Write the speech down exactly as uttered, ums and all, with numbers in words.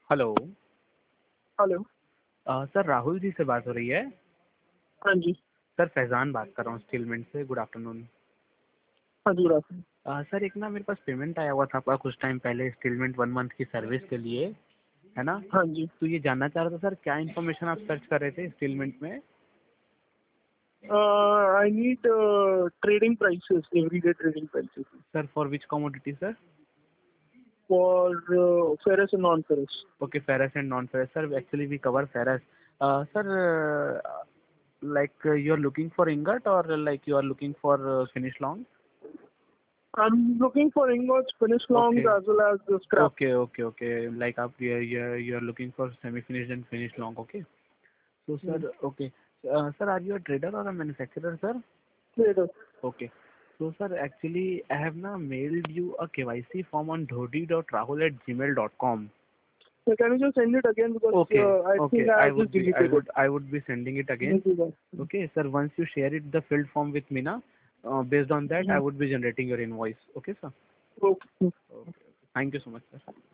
Hello. Hello. Uh, sir Rahul ji से बात हो रही है? हाँ जी। सर फैज़ान बात कर रहा हूँ स्टीलमेंट से। Good afternoon. हाँ जी, राहुल। अ, सर एक ना मेरे पास पेमेंट आया हुआ था आपका कुछ टाइम पहले स्टीलमेंट वन मंथ की सर्विस के लिए, है ना? हाँ जी। तो ये जानना चाह रहा था सर, क्या इन्फॉर्मेशन आप सर्च कर रहे थे स्टीलमेंट में? I need trading prices, everyday trading prices sir for which commodity sir? For ferrous and non ferrous. Okay, ferrous and non-ferrous. Sir, actually we cover ferrous. Uh, sir, uh, like uh, you are looking for ingot or like you are looking for uh, finish long? I'm looking for ingots, finish longs, Okay, as well as the scrap. okay, okay, okay. Like up here, you you are looking for semi-finished and finished long. Okay. So sir, Hmm. okay. Uh, sir, are you a trader or a manufacturer, sir? Trader. Okay. So sir, actually I have now mailed you a K Y C form on dhodi dot rahul at gmail dot com. So can you just send it again, because Okay, uh, I okay. think I I have just would be, I deleted it. would, I would be sending it again. Thank you, guys. Okay, sir. Once you share it, the filled form with me, na, uh, based on that, I Mhm. would be generating your invoice. Okay, sir. Okay. Okay. Thank you so much, sir.